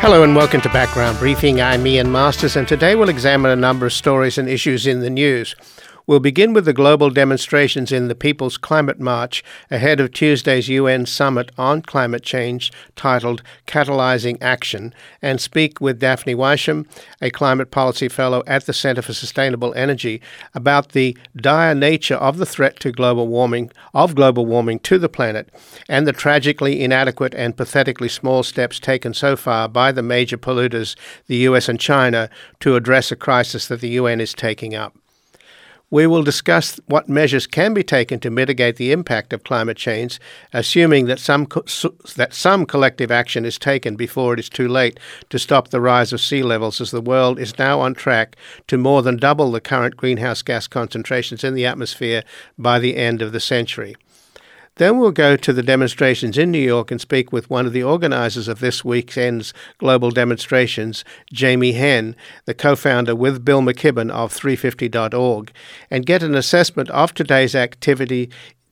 Hello and welcome to Background Briefing. I'm Ian Masters, and today we'll examine a number of stories and issues in the news. We'll begin with the global demonstrations in the People's Climate March ahead of Tuesday's UN Summit on Climate Change titled Catalyzing Action, and speak with Daphne Weisham, a climate policy fellow at the Center for Sustainable Energy, about the dire nature of the threat to global warming to the planet and the tragically inadequate and pathetically small steps taken so far by the major polluters, the US and China, to address a crisis that the UN is taking up. We will discuss what measures can be taken to mitigate the impact of climate change, assuming that some collective action is taken before it is too late to stop the rise of sea levels, as the world is now on track to more than double the current greenhouse gas concentrations in the atmosphere by the end of the century. Then we'll go to the demonstrations in New York and speak with one of the organizers of this weekend's global demonstrations, Jamie Henn, the co-founder with Bill McKibben of 350.org, and get an assessment of today's activities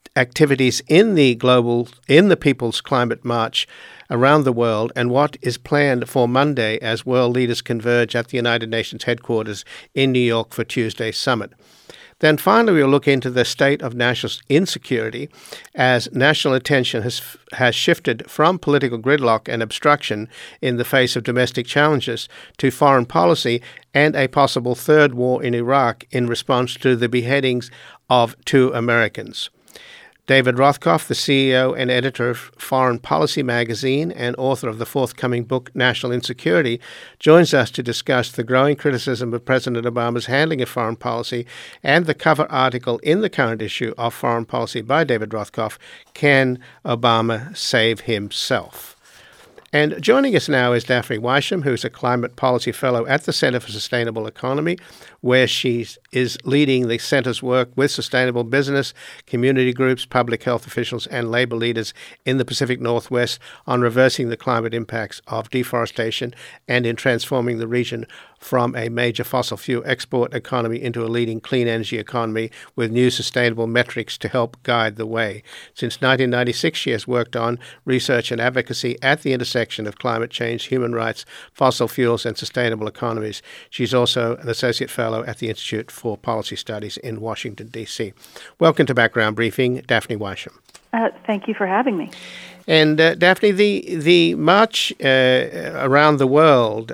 in the People's Climate March around the world and what is planned for Monday as world leaders converge at the United Nations headquarters in New York for Tuesday's summit. Then finally, we'll look into the state of national insecurity as national attention has shifted from political gridlock and obstruction in the face of domestic challenges to foreign policy and a possible third war in Iraq in response to the beheadings of 2 Americans. David Rothkopf, the CEO and editor of Foreign Policy magazine and author of the forthcoming book, National Insecurity, joins us to discuss the growing criticism of President Obama's handling of foreign policy and the cover article in the current issue of Foreign Policy by David Rothkopf, Can Obama Save Himself? And joining us now is Daphne Weisham, who's a climate policy fellow at the Center for Sustainable Economy, where she is leading the center's work with sustainable business, community groups, public health officials, and labor leaders in the Pacific Northwest on reversing the climate impacts of deforestation and in transforming the region from a major fossil fuel export economy into a leading clean energy economy with new sustainable metrics to help guide the way. Since 1996, she has worked on research and advocacy at the intersection of climate change, human rights, fossil fuels, and sustainable economies. She's also an associate fellow at the Institute for Policy Studies in Washington, D.C. Welcome to Background Briefing, Daphne Weisham. Thank you for having me. And Daphne, the march around the world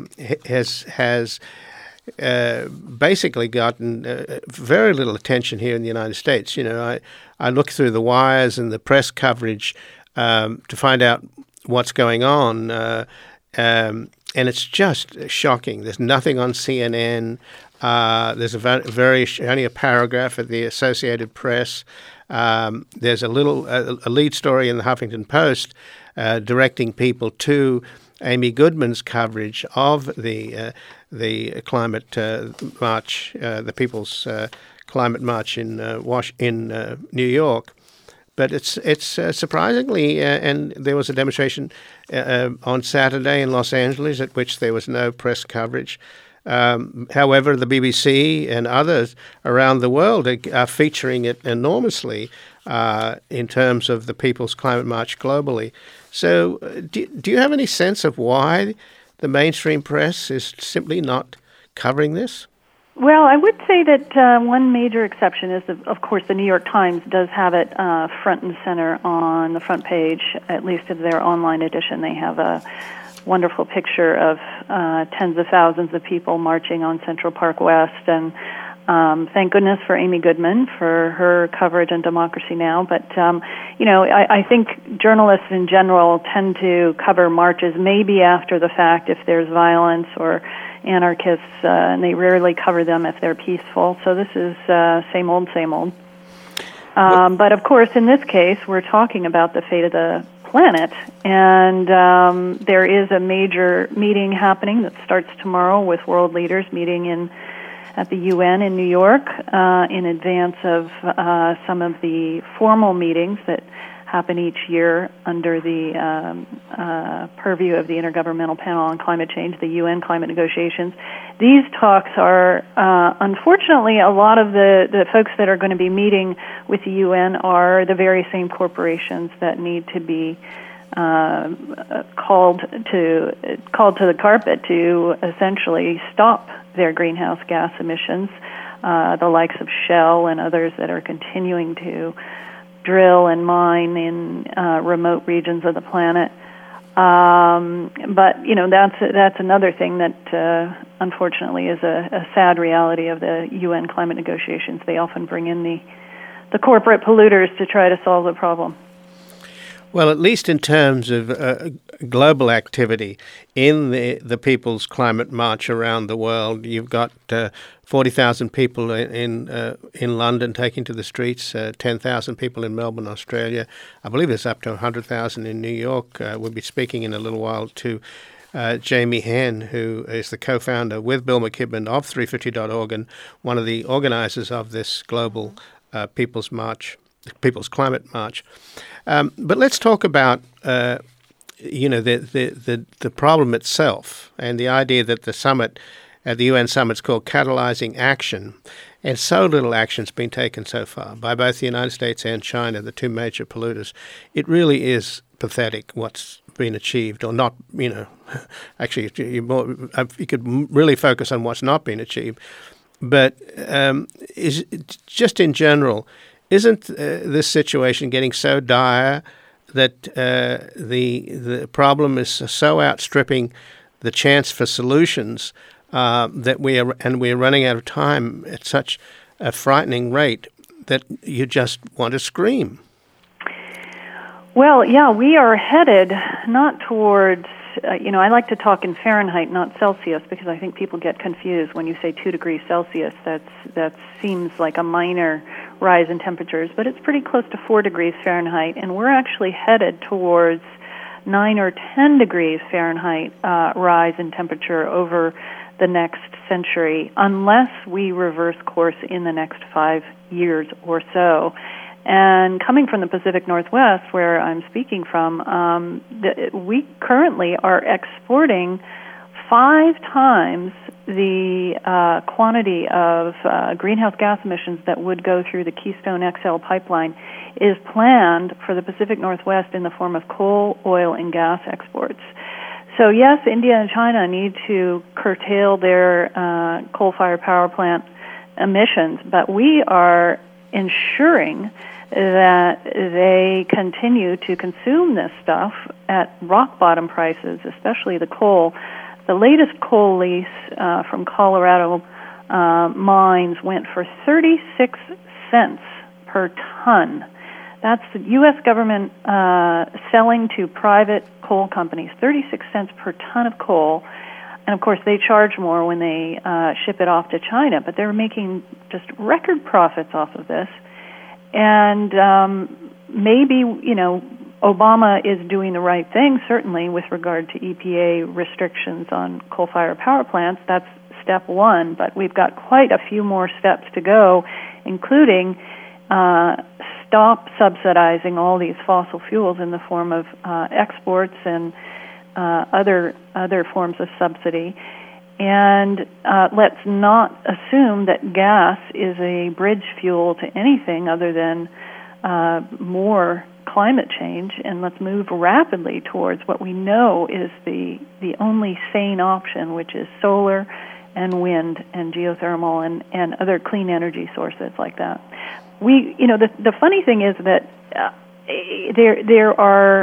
has basically gotten very little attention here in the United States. You know, I look through the wires and the press coverage to find out what's going on, and it's just shocking. There's nothing on CNN. There's only a paragraph at the Associated Press. There's a lead story in the Huffington Post directing people to Amy Goodman's coverage of the climate march, the People's Climate March in New York. But it's surprisingly, and there was a demonstration on Saturday in Los Angeles at which there was no press coverage. However, the BBC and others around the world are featuring it enormously in terms of the People's Climate March globally. So do you have any sense of why the mainstream press is simply not covering this? Well, I would say that one major exception is, of course, the New York Times does have it front and center on the front page, at least of their online edition. They have a wonderful picture of tens of thousands of people marching on Central Park West, and thank goodness for Amy Goodman for her coverage on Democracy Now! But, I think journalists in general tend to cover marches maybe after the fact if there's violence or anarchists, and they rarely cover them if they're peaceful. So this is same old, same old. But, of course, in this case, we're talking about the fate of the planet, and there is a major meeting happening that starts tomorrow with world leaders meeting at the UN in New York in advance of some of the formal meetings that happen each year under the purview of the Intergovernmental Panel on Climate Change, the UN climate negotiations. These talks are, unfortunately, a lot of the folks that are going to be meeting with the UN are the very same corporations that need to be called to the carpet to essentially stop their greenhouse gas emissions. The likes of Shell and others that are continuing to drill and mine in remote regions of the planet. But that's another thing that unfortunately is a sad reality of the UN climate negotiations. They often bring in the corporate polluters to try to solve the problem. Well, at least in terms of global activity in the People's Climate March around the world, you've got 40,000 people in London taking to the streets, 10,000 people in Melbourne, Australia. I believe there's up to 100,000 in New York. We'll be speaking in a little while to Jamie Henn, who is the co-founder with Bill McKibben of 350.org and one of the organizers of this global People's Climate March. But let's talk about the problem itself and the idea that the UN summit's called Catalyzing Action, and so little action's been taken so far by both the United States and China, the two major polluters. It really is pathetic what's been achieved, or not. Actually, you could really focus on what's not been achieved. But is just in general, isn't this situation getting so dire that the problem is so outstripping the chance for solutions that we are running out of time at such a frightening rate that you just want to scream? Well, yeah, we are headed not towards. I like to talk in Fahrenheit, not Celsius, because I think people get confused when you say 2 degrees Celsius. That seems like a minor rise in temperatures, but it's pretty close to 4 degrees Fahrenheit, and we're actually headed towards 9 or 10 degrees Fahrenheit rise in temperature over the next century, unless we reverse course in the next 5 years or so. And coming from the Pacific Northwest, where I'm speaking from, we currently are exporting 5 times the quantity of greenhouse gas emissions that would go through the Keystone XL pipeline is planned for the Pacific Northwest in the form of coal, oil, and gas exports. So yes, India and China need to curtail their coal-fired power plant emissions, but we are ensuring that they continue to consume this stuff at rock-bottom prices, especially the coal. The latest coal lease from Colorado mines went for 36 cents per ton. That's the U.S. government selling to private coal companies, 36 cents per ton of coal. And, of course, they charge more when they ship it off to China, but they're making just record profits off of this. And maybe, Obama is doing the right thing, certainly, with regard to EPA restrictions on coal-fired power plants. That's step one, but we've got quite a few more steps to go, including stop subsidizing all these fossil fuels in the form of exports and other forms of subsidy. And let's not assume that gas is a bridge fuel to anything other than more climate change, and let's move rapidly towards what we know is the only sane option, which is solar and wind and geothermal and other clean energy sources like that. The funny thing is that there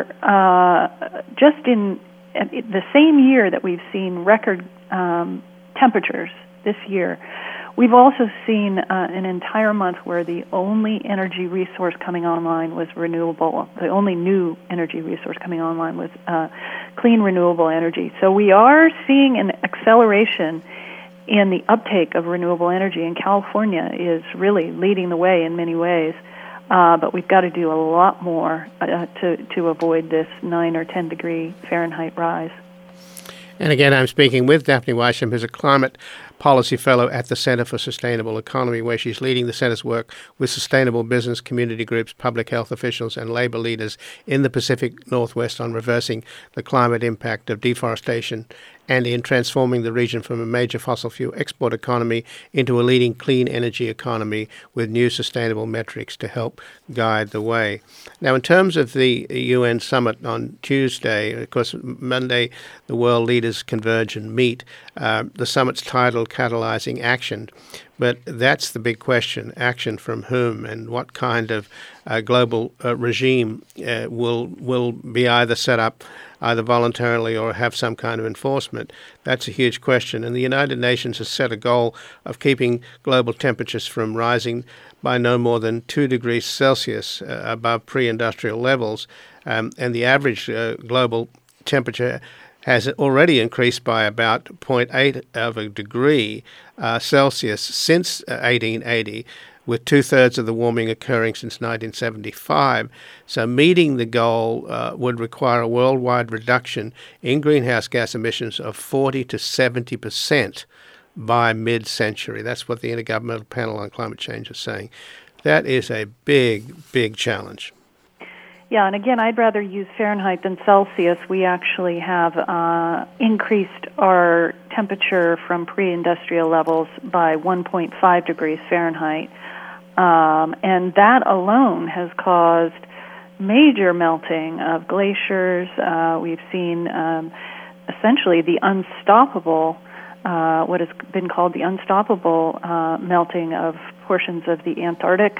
are just in the same year that we've seen record temperatures this year, we've also seen an entire month where the only energy resource coming online was renewable. The only new energy resource coming online was clean renewable energy. So we are seeing an acceleration in the uptake of renewable energy, and California is really leading the way in many ways. But we've got to do a lot more to avoid this 9 or 10 degree Fahrenheit rise. And again, I'm speaking with Daphne Weisham, who's a climate policy fellow at the Center for Sustainable Economy, where she's leading the center's work with sustainable business, community groups, public health officials, and labor leaders in the Pacific Northwest on reversing the climate impact of deforestation and in transforming the region from a major fossil fuel export economy into a leading clean energy economy with new sustainable metrics to help guide the way. Now, in terms of the UN summit on Tuesday, of course, Monday, the world leaders converge and meet. The summit's titled Catalyzing Action. But that's the big question, action from whom and what kind of global regime will be either set up either voluntarily or have some kind of enforcement. That's a huge question. And the United Nations has set a goal of keeping global temperatures from rising by no more than 2 degrees Celsius above pre-industrial levels. And the average global temperature has already increased by about 0.8 of a degree Celsius since 1880, with 2/3 of the warming occurring since 1975. So meeting the goal would require a worldwide reduction in greenhouse gas emissions of 40 to 70% by mid-century. That's what the Intergovernmental Panel on Climate Change is saying. That is a big, big challenge. Yeah, and again, I'd rather use Fahrenheit than Celsius. We actually have increased our temperature from pre-industrial levels by 1.5 degrees Fahrenheit. And that alone has caused major melting of glaciers. We've seen essentially the unstoppable, what has been called the unstoppable melting of portions of the Antarctic.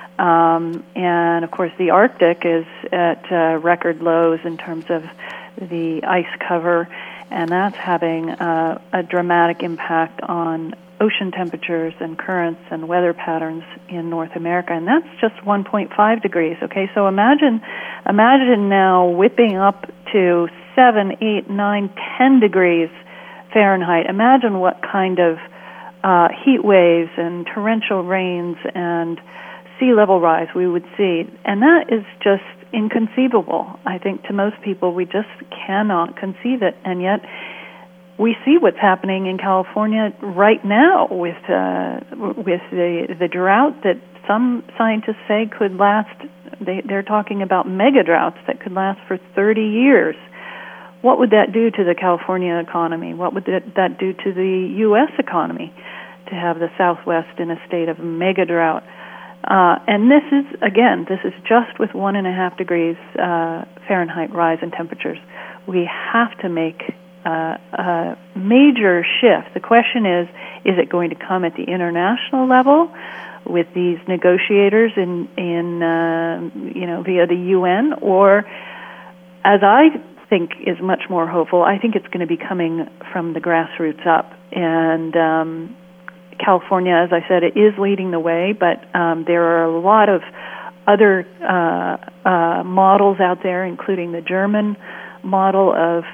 And, of course, the Arctic is at record lows in terms of the ice cover, and that's having a dramatic impact on ocean temperatures and currents and weather patterns in North America, and that's just 1.5 degrees, okay? So imagine now whipping up to 7, 8, 9, 10 degrees Fahrenheit. Imagine what kind of heat waves and torrential rains and sea level rise we would see, and that is just inconceivable. I think to most people we just cannot conceive it, and yet we see what's happening in California right now with the drought that some scientists say could last. They're talking about mega droughts that could last for 30 years. What would that do to the California economy? What would that do to the U.S. economy to have the Southwest in a state of mega drought? And this is just with 1.5 degrees Fahrenheit rise in temperatures. We have to make a major shift. The question is it going to come at the international level with these negotiators in via the UN, or, as I think is much more hopeful, I think it's going to be coming from the grassroots up. And California, as I said, it is leading the way, but there are a lot of other models out there, including the German model of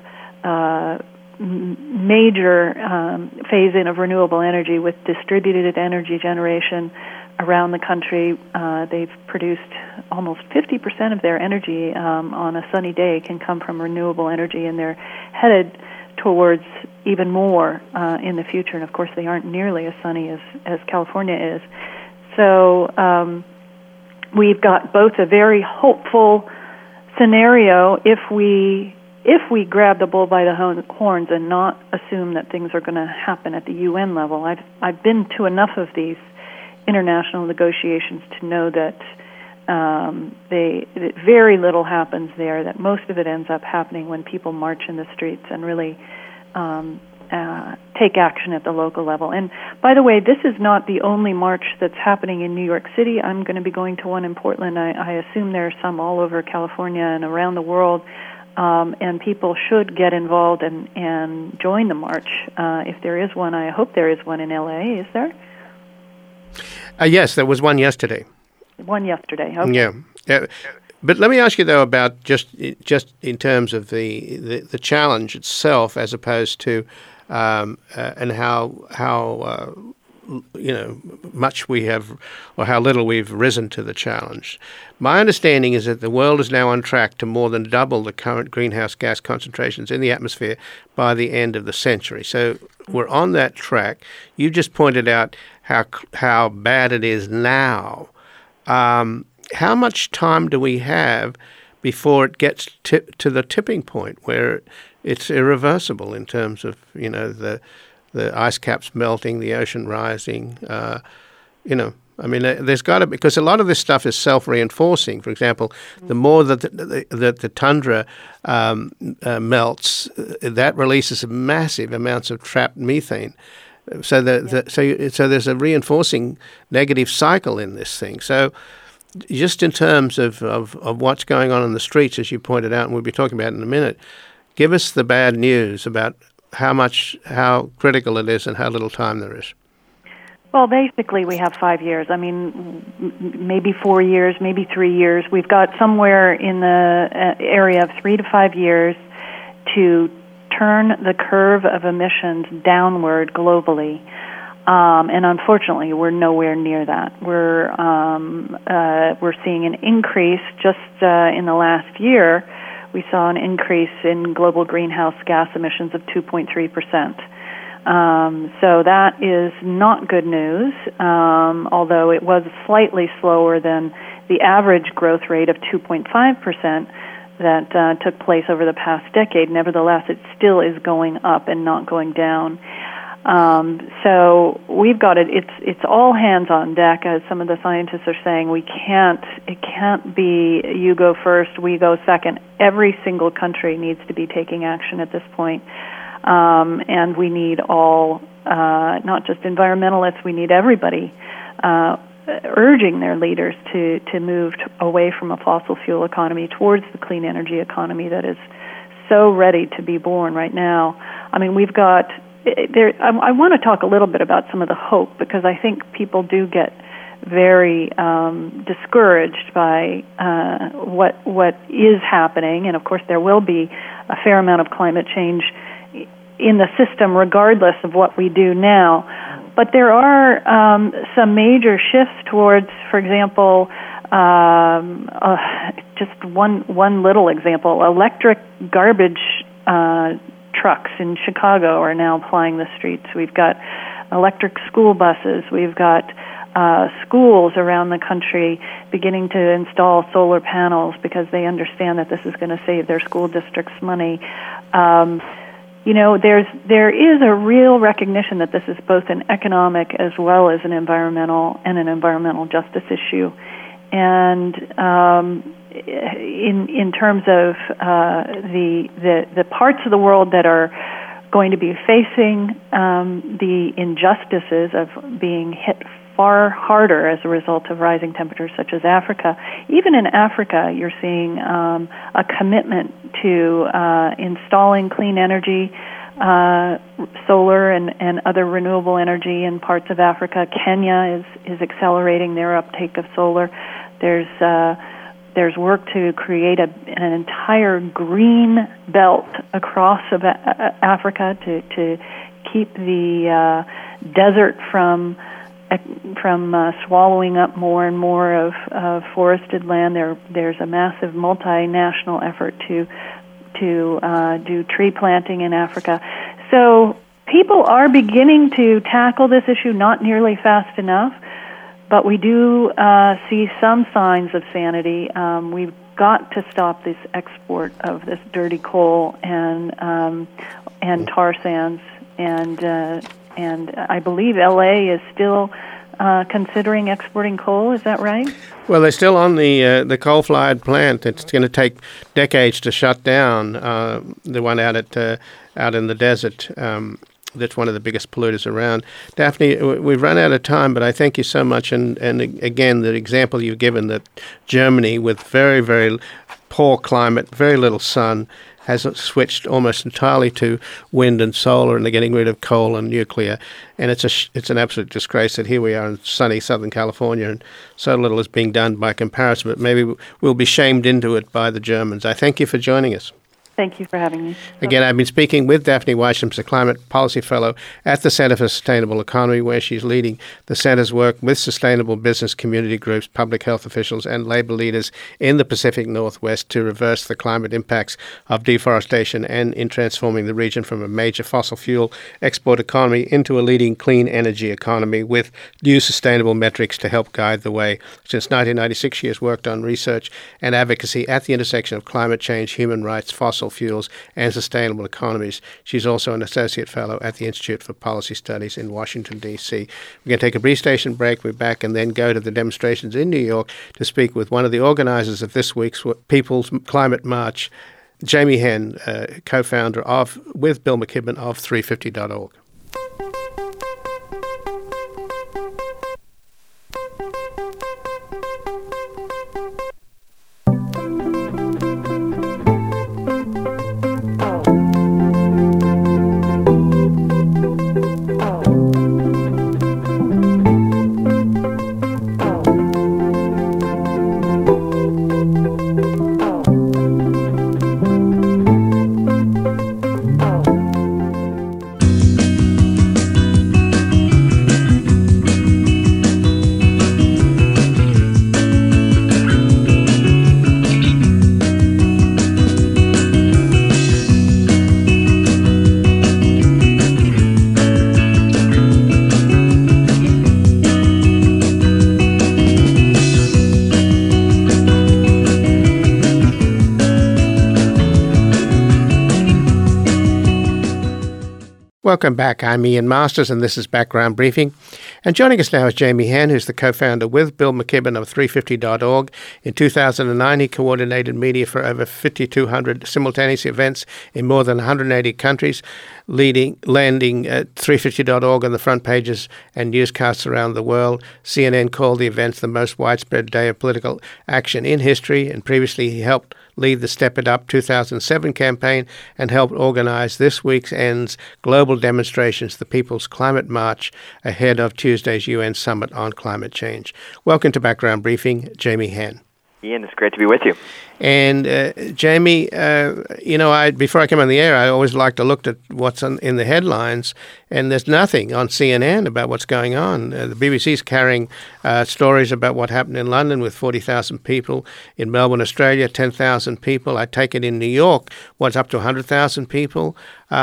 major phase-in of renewable energy with distributed energy generation around the country. They've produced almost 50% of their energy on a sunny day can come from renewable energy, and they're headed towards even more in the future. And of course, they aren't nearly as sunny as California is. So we've got both a very hopeful scenario if we grab the bull by the horns and not assume that things are going to happen at the UN level. I've been to enough of these international negotiations to know that that very little happens there, that most of it ends up happening when people march in the streets and really take action at the local level. And by the way, this is not the only march that's happening in New York City. I'm going to be going to one in Portland. I assume there are some all over California and around the world, and people should get involved and join the march. If there is one, I hope there is one in L.A., is there? Yes, there was one yesterday. One yesterday, okay. Yeah. But let me ask you, though, about just in terms of the challenge itself, as opposed to and how much we have, or how little we've risen to the challenge. My understanding is that the world is now on track to more than double the current greenhouse gas concentrations in the atmosphere by the end of the century. So we're on that track. You just pointed out how bad it is now. How much time do we have before it gets to the tipping point where it's irreversible in terms of, the ice caps melting, the ocean rising, there's got to be, because a lot of this stuff is self-reinforcing. For example, the more that the tundra melts, that releases massive amounts of trapped methane. So so there's a reinforcing negative cycle in this thing. So just in terms of what's going on in the streets, as you pointed out, and we'll be talking about in a minute, give us the bad news about how critical it is and how little time there is. Well, basically, we have 5 years. I mean, maybe 4 years, maybe 3 years. We've got somewhere in the area of 3 to 5 years to turn the curve of emissions downward globally. And unfortunately, we're nowhere near that. We're seeing an increase just in the last year. We saw an increase in global greenhouse gas emissions of 2.3%. So that is not good news, although it was slightly slower than the average growth rate of 2.5% that took place over the past decade. Nevertheless, it still is going up and not going down. So we've got it. It's all hands on deck, as some of the scientists are saying. It can't be you go first, we go second. Every single country needs to be taking action at this point. And we need all, not just environmentalists, we need everybody urging their leaders to move away from a fossil fuel economy towards the clean energy economy that is so ready to be born right now. I mean, we've got there. I want to talk a little bit about some of the hope, because I think people do get very discouraged by what is happening, and of course there will be a fair amount of climate change in the system regardless of what we do now. But there are some major shifts towards, for example, just one little example, electric garbage trucks in Chicago are now plying the streets. We've got electric school buses. We've got schools around the country beginning to install solar panels because they understand that this is going to save their school districts money. There is a real recognition that this is both an economic as well as an environmental justice issue. And in terms of the parts of the world that are going to be facing the injustices of being hit far harder as a result of rising temperatures, such as Africa. Even in Africa, you're seeing a commitment to installing clean energy, solar and other renewable energy in parts of Africa. Kenya is accelerating their uptake of solar. There's work to create an entire green belt across Africa to keep the desert from swallowing up more and more of forested land. There's a massive multinational effort to do tree planting in Africa. So people are beginning to tackle this issue, not nearly fast enough, but we do see some signs of sanity. We've got to stop this export of this dirty coal and tar sands, and I believe LA is still considering exporting coal. Is that right? Well, they're still on the coal-fired plant. It's going to take decades to shut down. The one out in the desert. That's one of the biggest polluters around. Daphne, we've run out of time, but I thank you so much. And again, the example you've given that Germany, with very, very poor climate, very little sun, has switched almost entirely to wind and solar, and they're getting rid of coal and nuclear. And it's an absolute disgrace that here we are in sunny Southern California and so little is being done by comparison. But maybe we'll be shamed into it by the Germans. I thank you for joining us. Thank you for having me. Again, I've been speaking with Daphne Weishaupt, a Climate Policy Fellow at the Center for Sustainable Economy, where she's leading the center's work with sustainable business community groups, public health officials, and labor leaders in the Pacific Northwest to reverse the climate impacts of deforestation and in transforming the region from a major fossil fuel export economy into a leading clean energy economy with new sustainable metrics to help guide the way. Since 1996, she has worked on research and advocacy at the intersection of climate change, human rights, fossil fuels, and sustainable economies. She's also an associate fellow at the Institute for Policy Studies in Washington, D.C. We're going to take a brief station break. We're back and then go to the demonstrations in New York to speak with one of the organizers of this week's People's Climate March, Jamie Henn, co-founder with Bill McKibben of 350.org. Welcome back. I'm Ian Masters, and this is Background Briefing. And joining us now is Jamie Henn, who's the co-founder with Bill McKibben of 350.org. In 2009, he coordinated media for over 5,200 simultaneous events in more than 180 countries, landing at 350.org on the front pages and newscasts around the world. CNN called the events the most widespread day of political action in history, and previously he helped lead the Step It Up 2007 campaign and helped organize this weekend's global demonstrations, the People's Climate March, ahead of Tuesday's UN Summit on Climate Change. Welcome to Background Briefing, Jamie Henn. Ian, it's great to be with you. And Jamie, before I come on the air, I always like to look at what's in the headlines, and there's nothing on CNN about what's going on. The BBC's carrying stories about what happened in London with 40,000 people, in Melbourne, Australia, 10,000 people. I take it in New York, what's up to 100,000 people.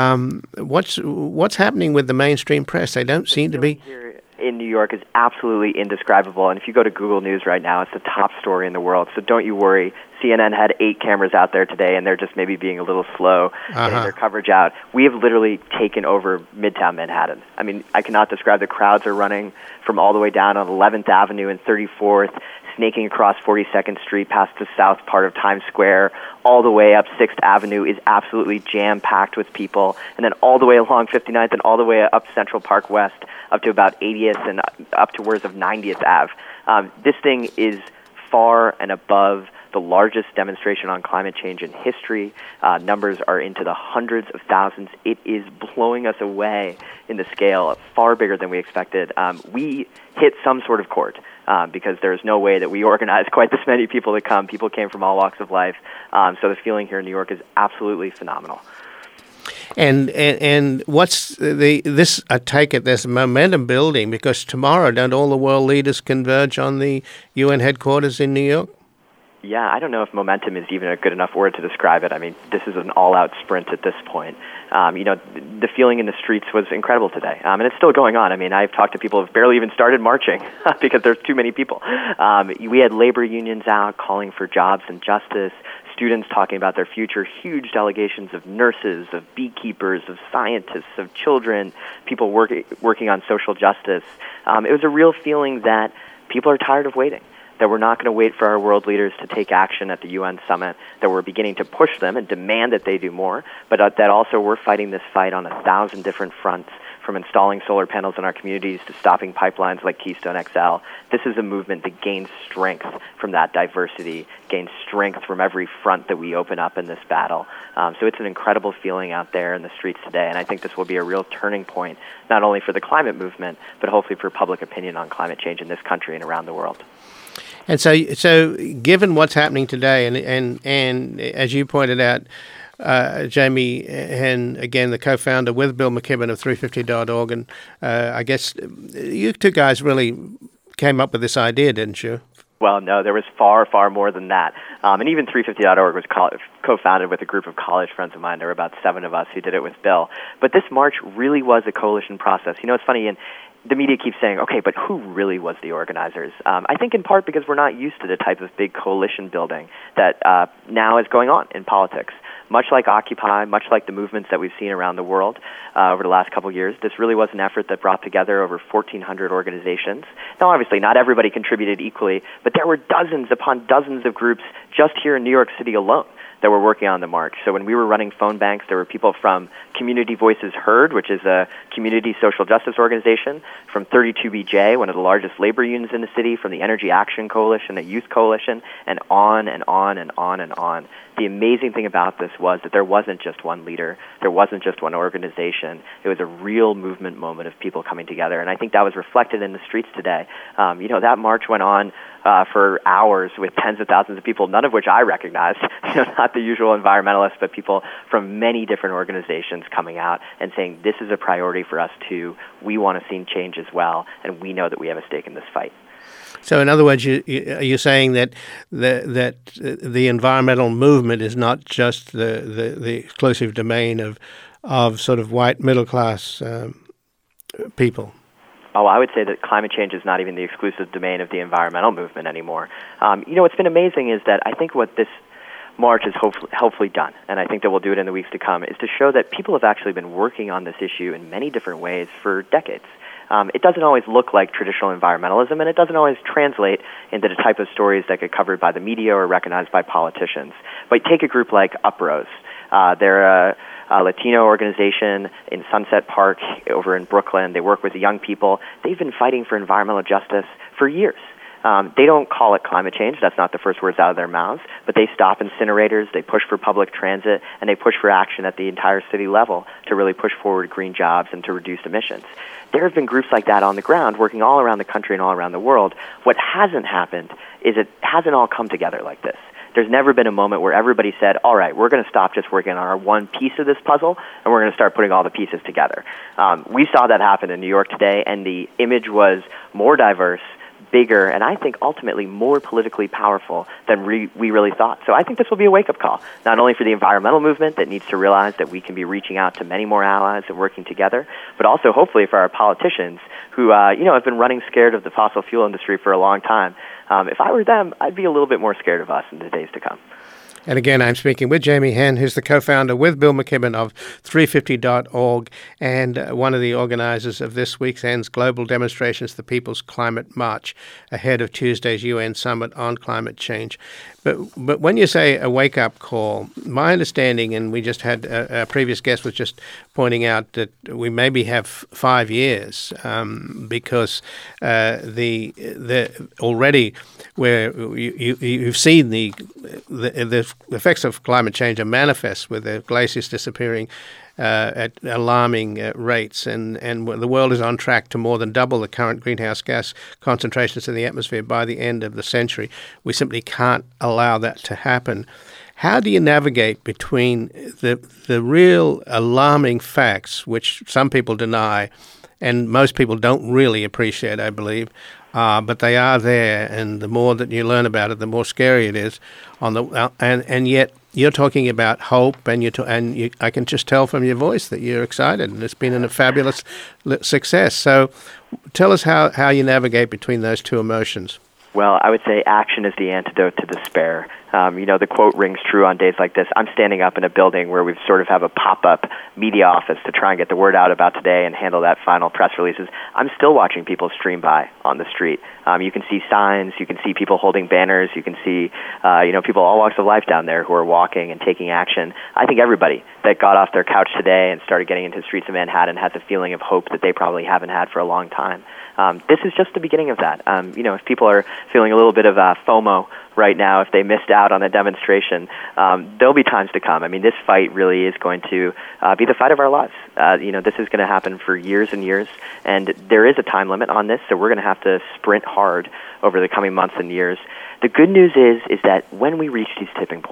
What's happening with the mainstream press? They don't seem to be... In New York is absolutely indescribable, and if you go to Google News right now, it's the top story in the world, so don't you worry. CNN had 8 cameras out there today, and they're just maybe being a little slow getting their coverage out. We have literally taken over Midtown Manhattan. I mean, I cannot describe. The crowds are running from all the way down on 11th Avenue and 34th, snaking across 42nd Street past the south part of Times Square, all the way up 6th Avenue is absolutely jam-packed with people, and then all the way along 59th and all the way up Central Park West up to about 80th and up to words of 90th Ave. This thing is far and above the largest demonstration on climate change in history. Numbers are into the hundreds of thousands. It is blowing us away in the scale, far bigger than we expected. We hit some sort of chord because there's no way that we organized quite this many people to come. People came from all walks of life. So the feeling here in New York is absolutely phenomenal. And what's this? I take it there's momentum building because tomorrow, don't all the world leaders converge on the UN headquarters in New York? Yeah, I don't know if momentum is even a good enough word to describe it. I mean, this is an all-out sprint at this point. The feeling in the streets was incredible today, and it's still going on. I mean, I've talked to people who have barely even started marching because there's too many people. We had labor unions out calling for jobs and justice, students talking about their future, huge delegations of nurses, of beekeepers, of scientists, of children, people working on social justice. It was a real feeling that people are tired of waiting, that we're not going to wait for our world leaders to take action at the UN summit, that we're beginning to push them and demand that they do more, but that also we're fighting this fight on 1,000 different fronts, from installing solar panels in our communities to stopping pipelines like Keystone XL. This is a movement that gains strength from that diversity, gains strength from every front that we open up in this battle. So it's an incredible feeling out there in the streets today, and I think this will be a real turning point, not only for the climate movement, but hopefully for public opinion on climate change in this country and around the world. And so given what's happening today, and as you pointed out, Jamie Henn, again, the co-founder with Bill McKibben of 350.org, and I guess you two guys really came up with this idea, didn't you? Well, no, there was far, far more than that. And even 350.org was co-founded with a group of college friends of mine. There were about 7 of us who did it with Bill. But this march really was a coalition process. You know, it's funny, and the media keeps saying, okay, but who really was the organizers? I think in part because we're not used to the type of big coalition building that now is going on in politics. Much like Occupy, much like the movements that we've seen around the world over the last couple of years, this really was an effort that brought together over 1,400 organizations. Now, obviously, not everybody contributed equally, but there were dozens upon dozens of groups just here in New York City alone that were working on the march. So when we were running phone banks, there were people from Community Voices Heard, which is a community social justice organization, from 32BJ, one of the largest labor unions in the city, from the Energy Action Coalition, a youth coalition, and on and on and on and on. The amazing thing about this was that there wasn't just one leader, there wasn't just one organization. It was a real movement moment of people coming together, and I think that was reflected in the streets today. That march went on for hours with tens of thousands of people, none of which I recognized, not the usual environmentalists, but people from many different organizations coming out and saying, this is a priority for us too. We want to see change as well, and we know that we have a stake in this fight. So, in other words, you're saying that the environmental movement is not just the exclusive domain of sort of white middle class people. Oh, I would say that climate change is not even the exclusive domain of the environmental movement anymore. What's been amazing is that I think what this march has hopefully done, and I think that we'll do it in the weeks to come, is to show that people have actually been working on this issue in many different ways for decades. It doesn't always look like traditional environmentalism, and it doesn't always translate into the type of stories that get covered by the media or recognized by politicians. But take a group like Uprose. They're a Latino organization in Sunset Park over in Brooklyn. They work with young people. They've been fighting for environmental justice for years. They don't call it climate change. That's not the first words out of their mouths. But they stop incinerators, they push for public transit, and they push for action at the entire city level to really push forward green jobs and to reduce emissions. There have been groups like that on the ground working all around the country and all around the world. What hasn't happened is it hasn't all come together like this. There's never been a moment where everybody said, all right, we're going to stop just working on our one piece of this puzzle, and we're going to start putting all the pieces together. We saw that happen in New York today, and the image was more diverse, bigger, and I think ultimately more politically powerful than we really thought. So I think this will be a wake-up call, not only for the environmental movement that needs to realize that we can be reaching out to many more allies and working together, but also hopefully for our politicians who have been running scared of the fossil fuel industry for a long time. If I were them, I'd be a little bit more scared of us in the days to come. And again, I'm speaking with Jamie Henn, who's the co-founder with Bill McKibben of 350.org and one of the organizers of this weekend's global demonstrations, the People's Climate March, ahead of Tuesday's UN Summit on Climate Change. But when you say a wake-up call, my understanding, and we just had a previous guest was just pointing out that we maybe have 5 years because the already where you've seen the effects of climate change are manifest with the glaciers disappearing at alarming rates, and the world is on track to more than double the current greenhouse gas concentrations in the atmosphere by the end of the century. We simply can't allow that to happen. How do you navigate between the real alarming facts, which some people deny and most people don't really appreciate, I believe, but they are there, and the more that you learn about it, the more scary it is. And yet you're talking about hope, and I can just tell from your voice that you're excited, and it's been a fabulous success. So tell us how you navigate between those two emotions. Well, I would say action is the antidote to despair. The quote rings true on days like this. I'm standing up in a building where we sort of have a pop-up media office to try and get the word out about today and handle that final press releases. I'm still watching people stream by on the street. You can see signs, you can see people holding banners, you can see people all walks of life down there who are walking and taking action. I think everybody that got off their couch today and started getting into the streets of Manhattan has a feeling of hope that they probably haven't had for a long time. This is just the beginning of that. If people are feeling a little bit of FOMO right now, if they missed out on a demonstration, there'll be times to come. I mean, this fight really is going to be the fight of our lives. This is going to happen for years and years, and there is a time limit on this, so we're going to have to sprint hard over the coming months and years. The good news is that when we reach these tipping points,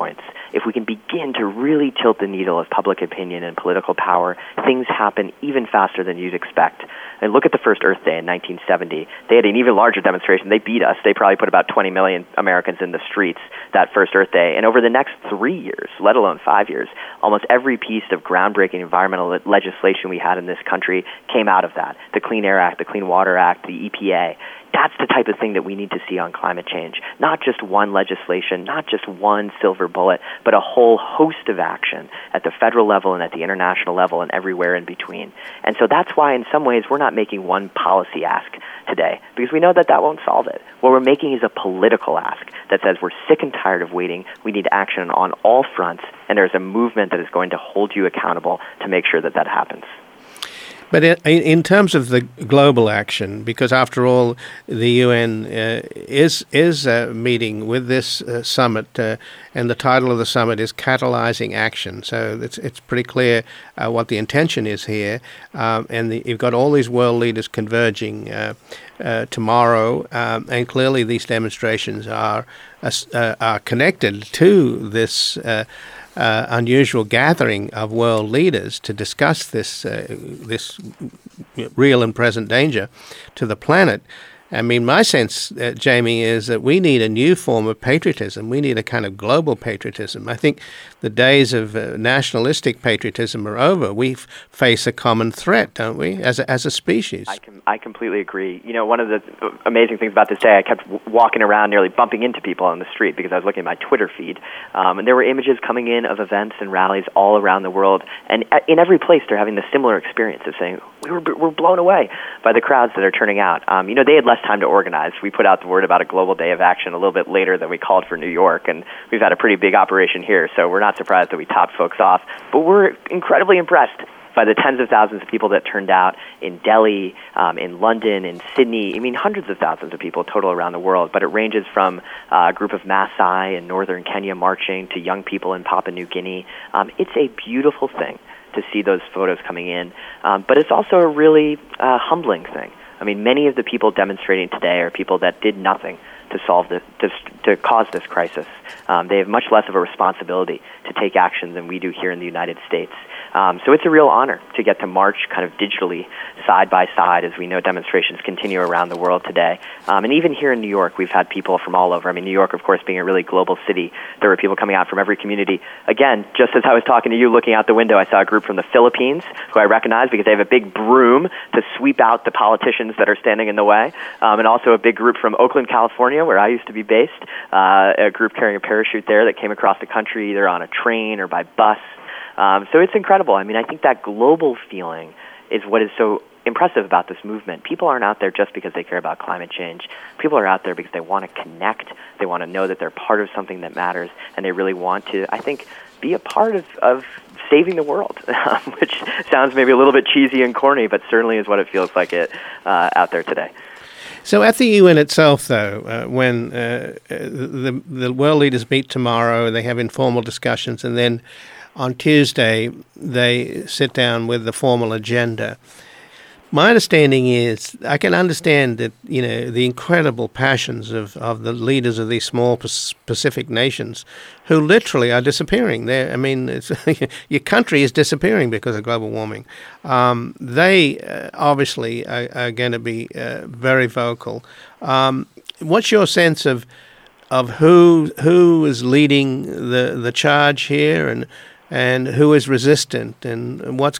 if we can begin to really tilt the needle of public opinion and political power, things happen even faster than you'd expect. And look at the first Earth Day in 1970. They had an even larger demonstration. They beat us. They probably put about 20 million Americans in the streets that first Earth Day. And over the next 3 years, let alone 5 years, almost every piece of groundbreaking environmental legislation we had in this country came out of that. The Clean Air Act, the Clean Water Act, the EPA. That's the type of thing that we need to see on climate change. Not just one legislation, not just one silver bullet, but a whole host of action at the federal level and at the international level and everywhere in between. And so that's why in some ways we're not making one policy ask today, because we know that that won't solve it. What we're making is a political ask that says we're sick and tired of waiting, we need action on all fronts, and there's a movement that is going to hold you accountable to make sure that that happens. But in terms of the global action, because after all, the UN is meeting with this summit, and the title of the summit is Catalyzing Action. So it's pretty clear what the intention is here, and you've got all these world leaders converging tomorrow, and clearly these demonstrations are connected to this unusual gathering of world leaders to discuss this real and present danger to the planet. I mean, my sense, Jamie, is that we need a new form of patriotism. We need a kind of global patriotism. I think the days of nationalistic patriotism are over. We face a common threat, don't we, as a species? I completely agree. You know, one of the amazing things about this day, I kept walking around nearly bumping into people on the street because I was looking at my Twitter feed, and there were images coming in of events and rallies all around the world, and in every place they're having the similar experience of saying, we're blown away by the crowds that are turning out. You know, they had less time to organize. We put out the word about a global day of action a little bit later than we called for New York, and we've had a pretty big operation here, so we're not surprised that we topped folks off. But we're incredibly impressed by the tens of thousands of people that turned out in Delhi, in London, in Sydney. I mean, hundreds of thousands of people total around the world, but it ranges from a group of Maasai in northern Kenya marching to young people in Papua New Guinea. It's a beautiful thing to see those photos coming in, but it's also a really humbling thing. I mean, many of the people demonstrating today are people that did nothing to solve to cause this crisis. They have much less of a responsibility to take action than we do here in the United States. So it's a real honor to get to march kind of digitally side by side as we know demonstrations continue around the world today. And even here in New York, we've had people from all over. I mean, New York, of course, being a really global city, there were people coming out from every community. Again, just as I was talking to you, looking out the window, I saw a group from the Philippines, who I recognize because they have a big broom to sweep out the politicians that are standing in the way, and also a big group from Oakland, California, where I used to be based, a group carrying a parachute there that came across the country either on a train or by bus. So it's incredible. I mean, I think that global feeling is what is so impressive about this movement. People aren't out there just because they care about climate change. People are out there because they want to connect. They want to know that they're part of something that matters, and they really want to, I think, be a part of saving the world, which sounds maybe a little bit cheesy and corny, but certainly is what it feels like it out there today. So at the UN itself, though, when the world leaders meet tomorrow, they have informal discussions, and then on Tuesday they sit down with the formal agenda. My understanding is, I can understand that, you know, the incredible passions of the leaders of these small Pacific nations who literally are disappearing. I mean, your country is disappearing because of global warming. They obviously are going to be very vocal. What's your sense of who is leading the charge here, and who is resistant, and what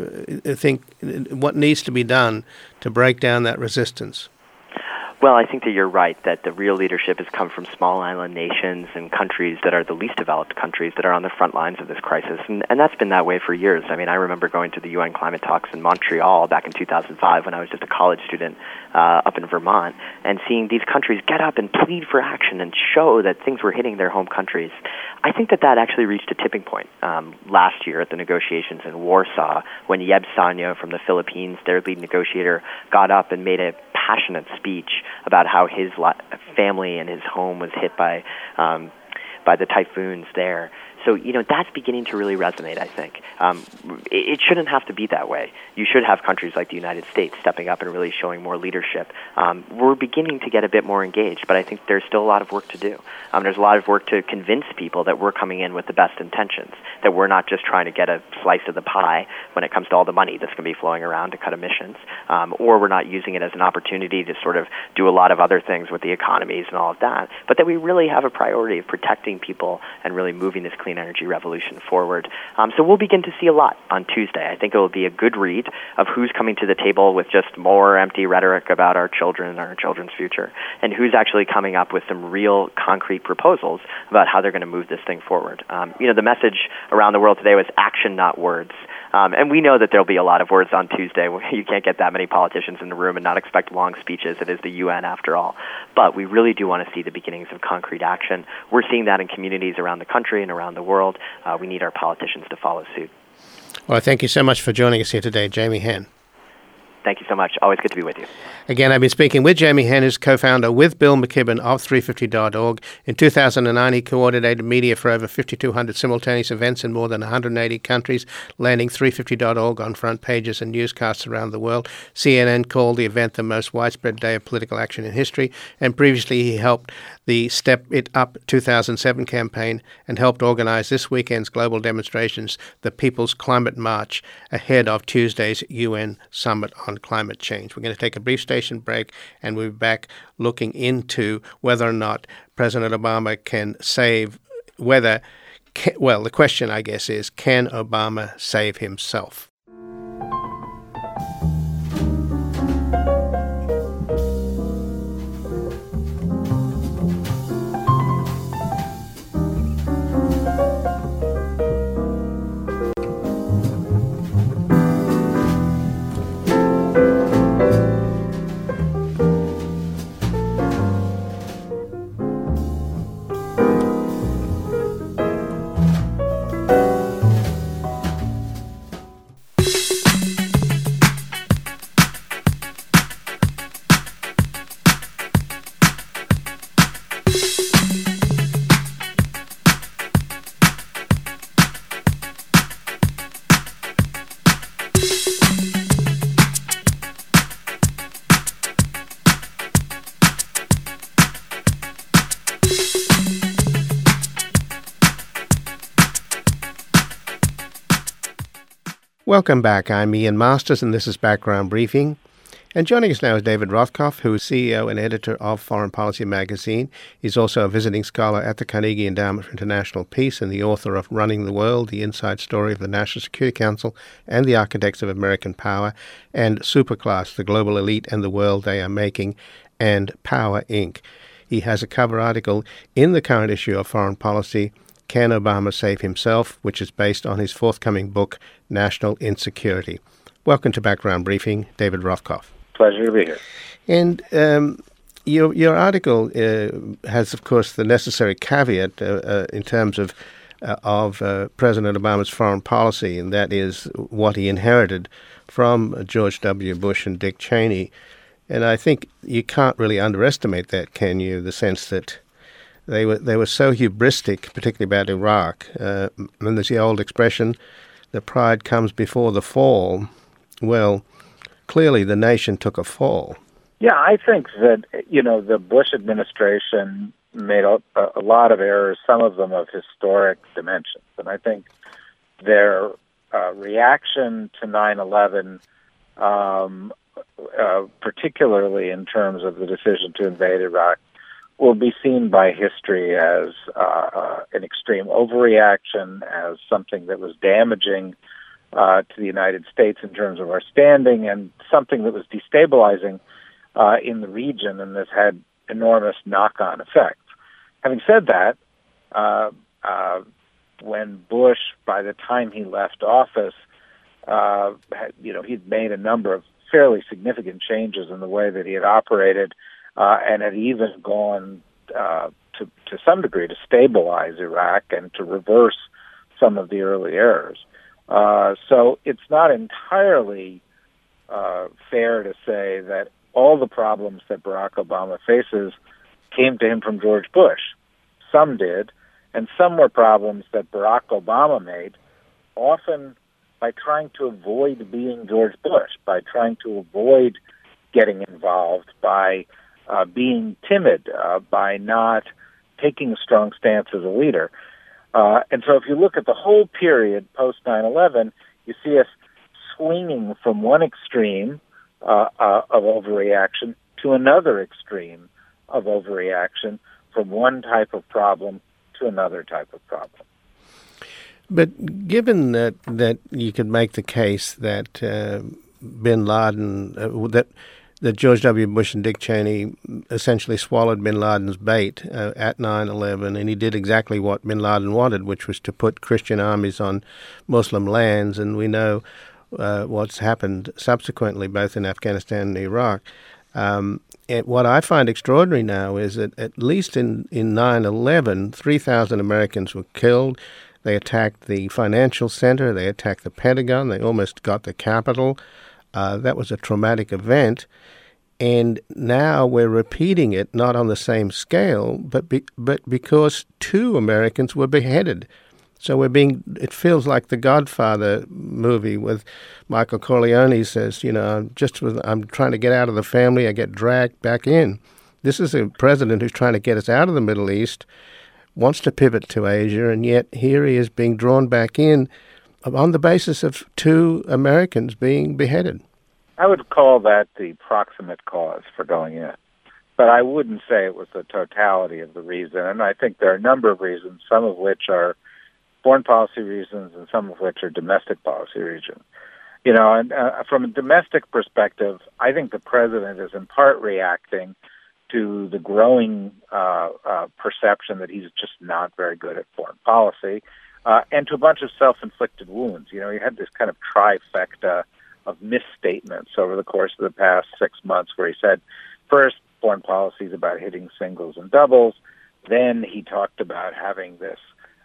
needs to be done to break down that resistance? Well, I think that you're right, that the real leadership has come from small island nations and countries that are the least developed countries that are on the front lines of this crisis. And that's been that way for years. I mean, I remember going to the UN climate talks in Montreal back in 2005 when I was just a college student up in Vermont, and seeing these countries get up and plead for action and show that things were hitting their home countries. I think that actually reached a tipping point last year at the negotiations in Warsaw when Yeb Sanyo from the Philippines, their lead negotiator, got up and made a passionate speech about how his family and his home was hit by the typhoons there. So, that's beginning to really resonate, I think. It shouldn't have to be that way. You should have countries like the United States stepping up and really showing more leadership. We're beginning to get a bit more engaged, but I think there's still a lot of work to do. There's a lot of work to convince people that we're coming in with the best intentions, that we're not just trying to get a slice of the pie when it comes to all the money that's going to be flowing around to cut emissions, or we're not using it as an opportunity to sort of do a lot of other things with the economies and all of that, but that we really have a priority of protecting people and really moving this clean energy revolution forward. So we'll begin to see a lot on Tuesday. I think it will be a good read of who's coming to the table with just more empty rhetoric about our children and our children's future, and who's actually coming up with some real concrete proposals about how they're going to move this thing forward. The message around the world today was action, not words. And we know that there'll be a lot of words on Tuesday. You can't get that many politicians in the room and not expect long speeches. It is the UN after all. But we really do want to see the beginnings of concrete action. We're seeing that in communities around the country and around the world. We need our politicians to follow suit. Well, thank you so much for joining us here today, Jamie Henn. Thank you so much. Always good to be with you. Again, I've been speaking with Jamie Henn, who's co-founder with Bill McKibben of 350.org. In 2009, he coordinated media for over 5,200 simultaneous events in more than 180 countries, landing 350.org on front pages and newscasts around the world. CNN called the event the most widespread day of political action in history, and previously he helped the Step It Up 2007 campaign and helped organize this weekend's global demonstrations, the People's Climate March, ahead of Tuesday's UN Summit on Climate Change. We're going to take a brief station break, and we'll be back looking into whether or not President Obama can save, the question, I guess, is, can Obama save himself? Welcome back. I'm Ian Masters, and this is Background Briefing. And joining us now is David Rothkopf, who is CEO and editor of Foreign Policy magazine. He's also a visiting scholar at the Carnegie Endowment for International Peace and the author of Running the World, The Inside Story of the National Security Council and the Architects of American Power, and Superclass, The Global Elite and the World They Are Making, and Power, Inc. He has a cover article in the current issue of Foreign Policy, Can Obama Save Himself?, which is based on his forthcoming book, National Insecurity. Welcome to Background Briefing, David Rothkopf. Pleasure to be here. And your article has, of course, the necessary caveat in terms of President Obama's foreign policy, and that is what he inherited from George W. Bush and Dick Cheney. And I think you can't really underestimate that, can you? The sense that they were so hubristic, particularly about Iraq. And there's the old expression, the pride comes before the fall. Well, clearly the nation took a fall. Yeah, I think that, the Bush administration made a lot of errors, some of them of historic dimensions. And I think their reaction to 9/11, particularly in terms of the decision to invade Iraq, will be seen by history as an extreme overreaction, as something that was damaging to the United States in terms of our standing, and something that was destabilizing in the region, and this had enormous knock-on effects. Having said that, when Bush, by the time he left office, he'd made a number of fairly significant changes in the way that he had operated, and had even gone to some degree to stabilize Iraq and to reverse some of the early errors. So it's not entirely fair to say that all the problems that Barack Obama faces came to him from George Bush. Some did, and some were problems that Barack Obama made, often by trying to avoid being George Bush, by trying to avoid getting involved, by being timid, by not taking a strong stance as a leader. And so if you look at the whole period post 9/11, you see us swinging from one extreme of overreaction to another extreme of overreaction, from one type of problem to another type of problem. But given that you could make the case that bin Laden, that George W. Bush and Dick Cheney essentially swallowed bin Laden's bait at 9/11, and he did exactly what bin Laden wanted, which was to put Christian armies on Muslim lands, and we know what's happened subsequently, both in Afghanistan and Iraq. And what I find extraordinary now is that at least in 9/11, 3,000 Americans were killed. They attacked the financial center. They attacked the Pentagon. They almost got the Capitol. That was a traumatic event. And now we're repeating it, not on the same scale, but because 2 Americans were beheaded. So it feels like the Godfather movie with Michael Corleone says, I'm trying to get out of the family, I get dragged back in. This is a president who's trying to get us out of the Middle East, wants to pivot to Asia, and yet here he is being drawn back in on the basis of 2 Americans being beheaded. I would call that the proximate cause for going in. But I wouldn't say it was the totality of the reason. And I think there are a number of reasons, some of which are foreign policy reasons and some of which are domestic policy reasons. And from a domestic perspective, I think the president is in part reacting to the growing perception that he's just not very good at foreign policy, and to a bunch of self-inflicted wounds. He had this kind of trifecta of misstatements over the course of the past 6 months where he said, first, foreign policy is about hitting singles and doubles. Then he talked about having this,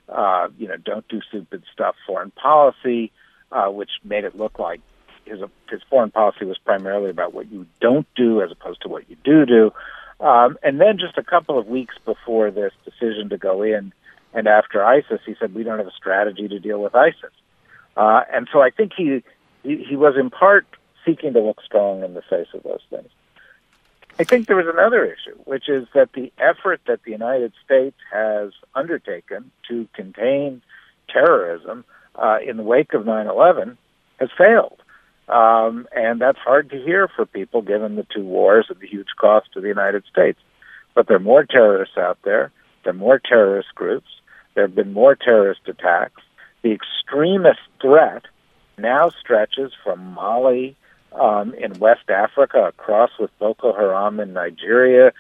don't do stupid stuff foreign policy, which made it look like his foreign policy was primarily about what you don't do as opposed to what you do. And then just a couple of weeks before this decision to go in and after ISIS, he said, we don't have a strategy to deal with ISIS. And so I think he was in part seeking to look strong in the face of those things. I think there was another issue, which is that the effort that the United States has undertaken to contain terrorism in the wake of 9/11 has failed. And that's hard to hear for people, given the 2 wars and the huge cost to the United States. But there are more terrorists out there. There are more terrorist groups. There have been more terrorist attacks. The extremist threat now stretches from Mali in West Africa, across with Boko Haram in Nigeria,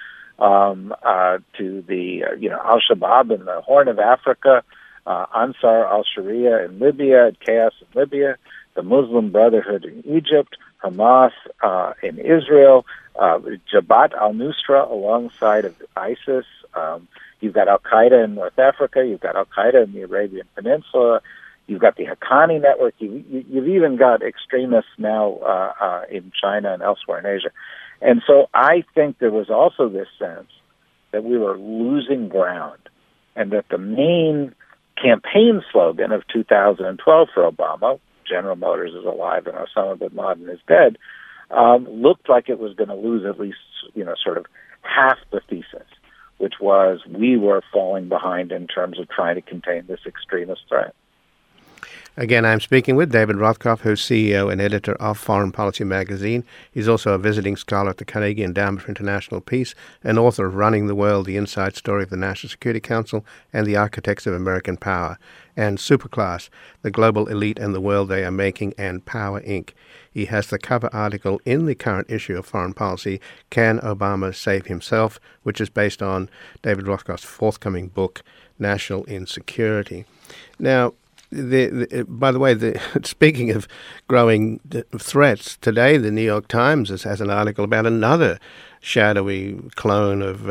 to the Al-Shabaab in the Horn of Africa, Ansar al-Sharia in Libya, chaos in Libya, the Muslim Brotherhood in Egypt, Hamas in Israel, Jabhat al-Nusra alongside of ISIS. You've got Al-Qaeda in North Africa. You've got Al-Qaeda in the Arabian Peninsula. You've got the Haqqani network. You've even got extremists now in China and elsewhere in Asia. And so I think there was also this sense that we were losing ground and that the main campaign slogan of 2012 for Obama, General Motors is alive and Osama bin Laden is dead, looked like it was going to lose at least, sort of half the thesis, which was we were falling behind in terms of trying to contain this extremist threat. Again, I'm speaking with David Rothkopf, who's CEO and editor of Foreign Policy magazine. He's also a visiting scholar at the Carnegie Endowment for International Peace and author of Running the World, The Inside Story of the National Security Council and the Architects of American Power, and Superclass, The Global Elite and the World They Are Making, and Power, Inc. He has the cover article in the current issue of Foreign Policy, Can Obama Save Himself?, which is based on David Rothkopf's forthcoming book, National Insecurity. Now, by the way, speaking of growing threats, today the New York Times has an article about another shadowy clone of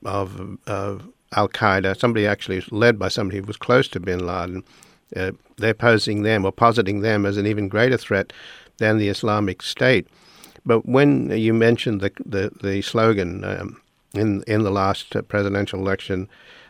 Al-Qaeda, somebody actually led by somebody who was close to bin Laden. They're posing them or positing them as an even greater threat than the Islamic State. But when you mentioned the slogan in the last presidential election,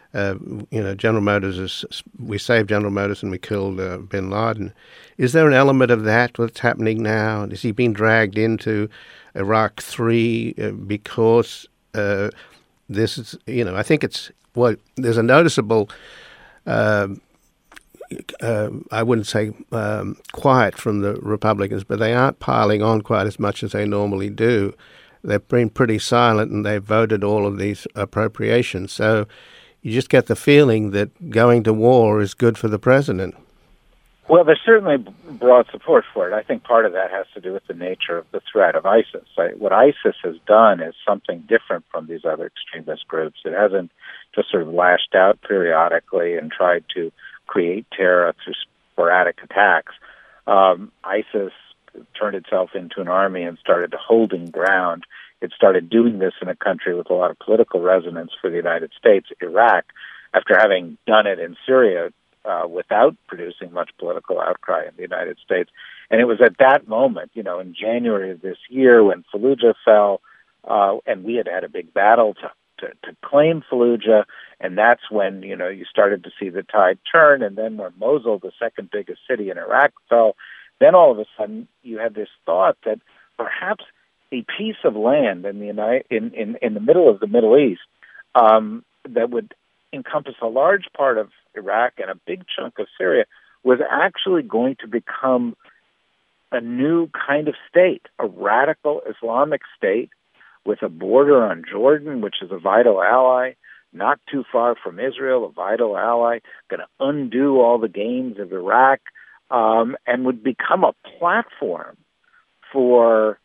General Motors we saved General Motors and we killed bin Laden. Is there an element of that that's happening now? Is he being dragged into Iraq 3 because this is, I think there's a noticeable, I wouldn't say quiet from the Republicans, but they aren't piling on quite as much as they normally do. They've been pretty silent and they've voted all of these appropriations. So you just get the feeling that going to war is good for the president. Well, there's certainly broad support for it. I think part of that has to do with the nature of the threat of ISIS. What ISIS has done is something different from these other extremist groups. It hasn't just sort of lashed out periodically and tried to create terror through sporadic attacks. ISIS turned itself into an army and started holding ground. It started doing this in a country with a lot of political resonance for the United States, Iraq, after having done it in Syria without producing much political outcry in the United States. And it was at that moment, in January of this year when Fallujah fell, and we had had a big battle to claim Fallujah, and that's when, you started to see the tide turn. And then when Mosul, the second biggest city in Iraq, fell, then all of a sudden you had this thought that perhaps a piece of land in the middle of the Middle East that would encompass a large part of Iraq and a big chunk of Syria was actually going to become a new kind of state, a radical Islamic state with a border on Jordan, which is a vital ally, not too far from Israel, a vital ally, going to undo all the gains of Iraq, and would become a platform for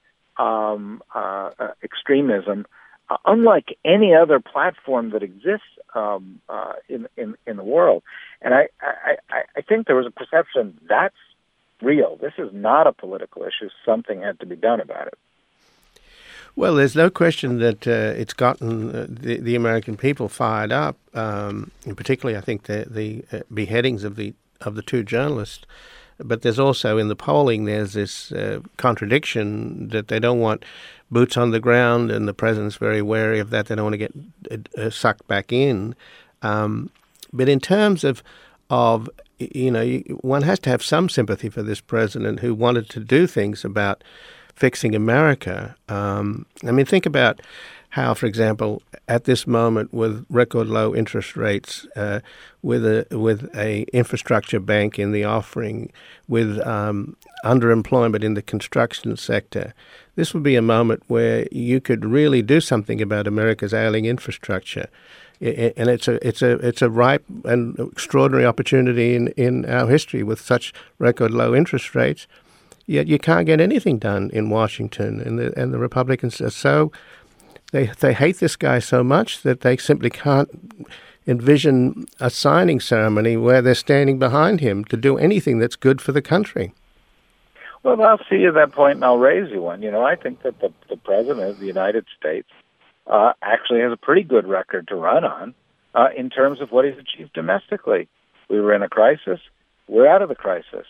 extremism, unlike any other platform that exists in the world. And I think there was a perception that's real. This is not a political issue. Something had to be done about it. Well, there's no question that it's gotten the American people fired up, and particularly I think the beheadings of the two journalists. But there's also in the polling, there's this contradiction that they don't want boots on the ground, and the president's very wary of that. They don't want to get sucked back in. But in terms of one has to have some sympathy for this president who wanted to do things about fixing America. Think about how, for example, at this moment with record low interest rates, with a infrastructure bank in the offering, with underemployment in the construction sector, this would be a moment where you could really do something about America's ailing infrastructure. And it's a ripe and extraordinary opportunity in our history with such record low interest rates. Yet you can't get anything done in Washington, and the Republicans are so they hate this guy so much that they simply can't envision a signing ceremony where they're standing behind him to do anything that's good for the country. Well, I'll see you at that point, and I'll raise you one. I think that the president of the United States actually has a pretty good record to run on in terms of what he's achieved domestically. We were in a crisis. We're out of the crisis.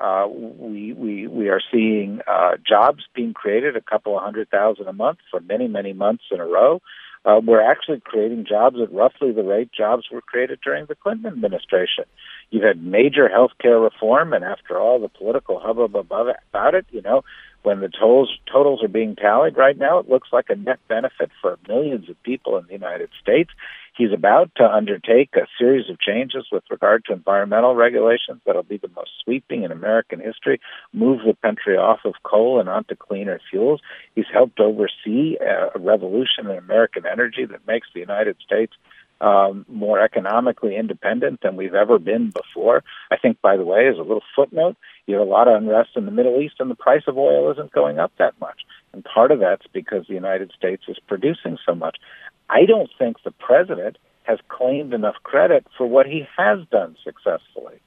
We are seeing jobs being created, a couple of 100,000 a month for many, many months in a row. We're actually creating jobs at roughly the rate jobs were created during the Clinton administration. You've had major health care reform, and after all the political hubbub about it, when the totals are being tallied right now, it looks like a net benefit for millions of people in the United States. He's about to undertake a series of changes with regard to environmental regulations that'll be the most sweeping in American history, move the country off of coal and onto cleaner fuels. He's helped oversee a revolution in American energy that makes the United States more economically independent than we've ever been before. I think, by the way, as a little footnote, you have a lot of unrest in the Middle East, and the price of oil isn't going up that much. And part of that's because the United States is producing so much. I don't think the president has claimed enough credit for what he has done successfully.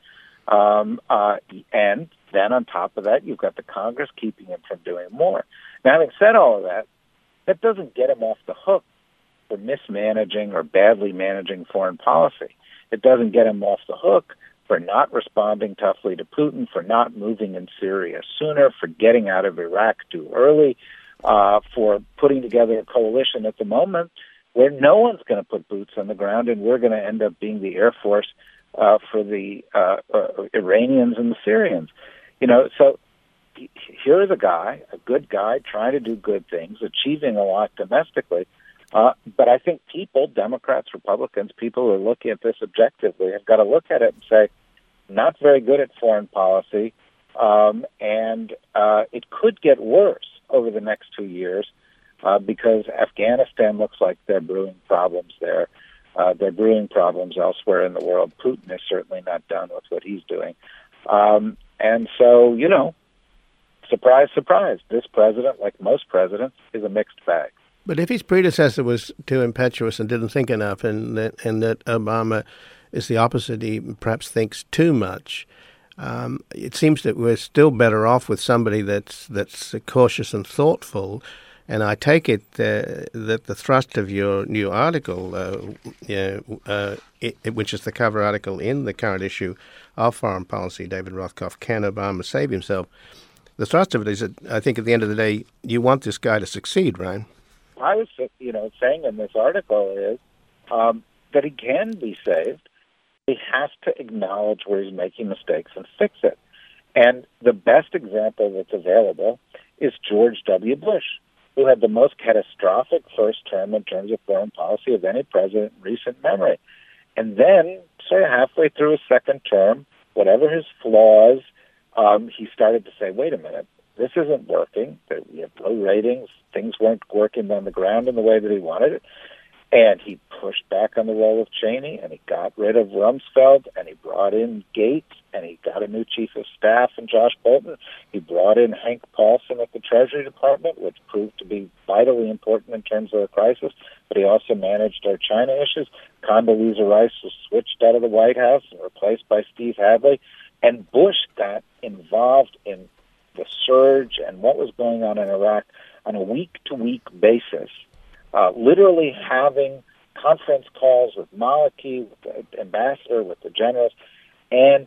And then on top of that, you've got the Congress keeping him from doing more. Now, having said all of that, that doesn't get him off the hook for mismanaging or badly managing foreign policy. It doesn't get him off the hook for not responding toughly to Putin, for not moving in Syria sooner, for getting out of Iraq too early, for putting together a coalition at the moment where no one's going to put boots on the ground, and we're going to end up being the Air Force for the Iranians and the Syrians. So here is a guy, a good guy, trying to do good things, achieving a lot domestically. But I think people, Democrats, Republicans, people who are looking at this objectively have got to look at it and say, not very good at foreign policy, and it could get worse over the next 2 years because Afghanistan looks like they're brewing problems there. They're brewing problems elsewhere in the world. Putin is certainly not done with what he's doing. And so, surprise, surprise, this president, like most presidents, is a mixed bag. But if his predecessor was too impetuous and didn't think enough, and that Obama is the opposite, he perhaps thinks too much, it seems that we're still better off with somebody that's cautious and thoughtful. And I take it that the thrust of your new article, which is the cover article in the current issue of Foreign Policy, David Rothkopf, Can Obama Save Himself? The thrust of it is that I think at the end of the day, you want this guy to succeed, right? I was, saying in this article is that he can be saved. He has to acknowledge where he's making mistakes and fix it. And the best example that's available is George W. Bush, who had the most catastrophic first term in terms of foreign policy of any president in recent memory. And then, sort of halfway through his second term, whatever his flaws, he started to say, wait a minute, this isn't working. We have low ratings. Things weren't working on the ground in the way that he wanted it. And he pushed back on the role of Cheney, and he got rid of Rumsfeld, and he brought in Gates, and he got a new chief of staff in Josh Bolton. He brought in Hank Paulson at the Treasury Department, which proved to be vitally important in terms of the crisis, but he also managed our China issues. Condoleezza Rice was switched out of the White House and replaced by Steve Hadley. And Bush got involved in the surge and what was going on in Iraq on a week-to-week basis, literally having conference calls with Maliki, with the ambassador, with the generals, and,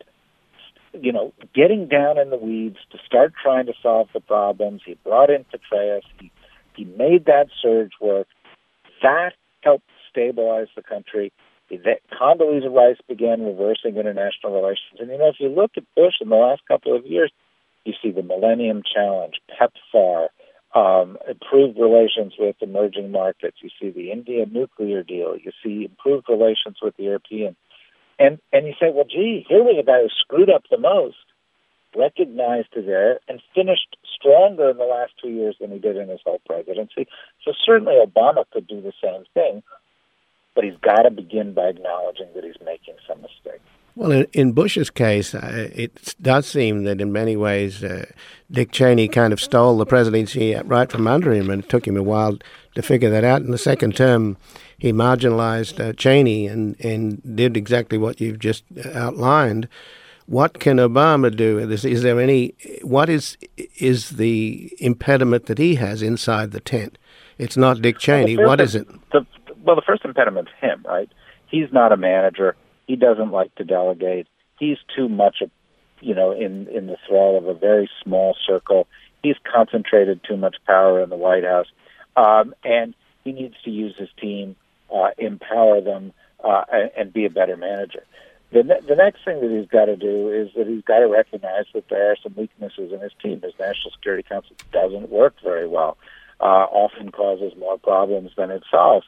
getting down in the weeds to start trying to solve the problems. He brought in Petraeus. He made that surge work. That helped stabilize the country. Condoleezza Rice began reversing international relations. And, if you look at Bush in the last couple of years, you see the Millennium Challenge, PEPFAR, improved relations with emerging markets. You see the India nuclear deal. You see improved relations with the Europeans. And you say, well, gee, here was a guy who screwed up the most, recognized his error, and finished stronger in the last 2 years than he did in his whole presidency. So certainly Obama could do the same thing, but he's got to begin by acknowledging that he's making some mistakes. Well, in Bush's case, it does seem that in many ways Dick Cheney kind of stole the presidency right from under him, and it took him a while to figure that out. In the second term, he marginalized Cheney and did exactly what you've just outlined. What can Obama do? Is there any? What is the impediment that he has inside the tent? It's not Dick Cheney. What is it? The first impediment's him, right? He's not a manager. He doesn't like to delegate. He's too much, in the thrall of a very small circle. He's concentrated too much power in the White House, and he needs to use his team, empower them, and be a better manager. The next thing that he's got to do is that he's got to recognize that there are some weaknesses in his team. His National Security Council doesn't work very well, often causes more problems than it solves.